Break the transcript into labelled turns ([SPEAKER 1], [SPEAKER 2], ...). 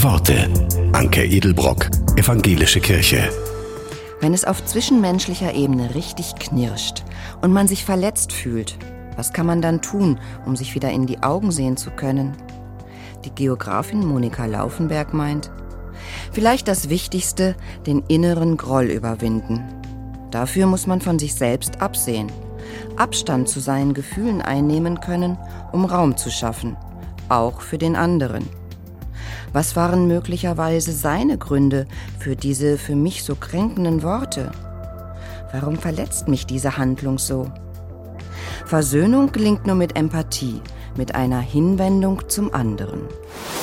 [SPEAKER 1] Worte. Anke Edelbrock, Evangelische Kirche.
[SPEAKER 2] Wenn es auf zwischenmenschlicher Ebene richtig knirscht und man sich verletzt fühlt, was kann man dann tun, um sich wieder in die Augen sehen zu können? Die Geografin Monika Laufenberg meint, vielleicht das Wichtigste, den inneren Groll überwinden. Dafür muss man von sich selbst absehen, Abstand zu seinen Gefühlen einnehmen können, um Raum zu schaffen, auch für den anderen. Was waren möglicherweise seine Gründe für diese für mich so kränkenden Worte? Warum verletzt mich diese Handlung so? Versöhnung gelingt nur mit Empathie, mit einer Hinwendung zum anderen.